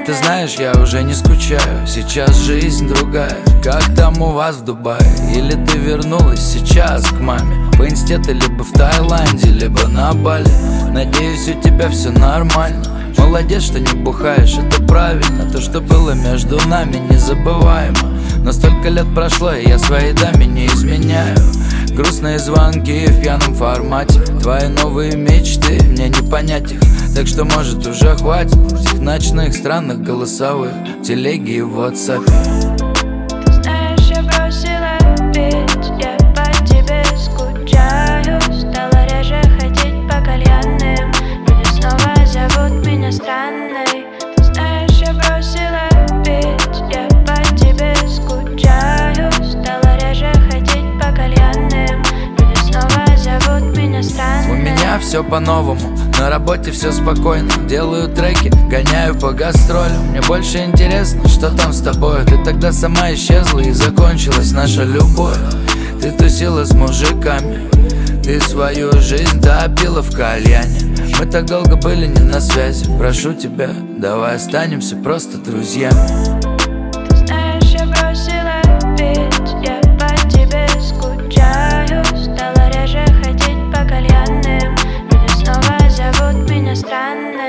ты знаешь, я уже не скучаю. Сейчас жизнь другая. Как там у вас в Дубае? Или ты вернулась сейчас к маме? В инсте ты либо в Таиланде, либо на Бали. Надеюсь, у тебя все нормально. Молодец, что не бухаешь, это правильно. То, что было между нами, незабываемо. Но столько лет прошло, и я своей даме не изменяю. Грустные звонки в пьяном формате. Твои новые мечты, мне не понять их. Так что, может, уже хватит этих ночных странных голосовых, телеги и в WhatsApp. Знаешь, я бросила пить, я по тебе скучаю. Стала реже ходить по кальянным, люди снова зовут меня странной. Ты знаешь, я бросила пить, я по тебе скучаю. Стала реже ходить по кальянным, люди снова зовут меня странной. У меня все по-новому, на работе все спокойно. Делаю треки, гоняю по гастролям. Мне больше интересно, что там с тобой. Ты тогда сама исчезла и закончилась наша любовь. Ты тусила с мужиками, ты свою жизнь топила в кальяне. Мы так долго были не на связи. Прошу тебя, давай останемся просто друзьями. Ты знаешь, я бросила пить, я по тебе скучаю. Стала реже ходить по кальянным, люди снова зовут меня странной.